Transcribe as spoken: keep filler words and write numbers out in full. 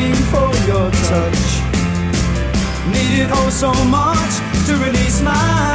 longing for your touch. Needed oh so much to release my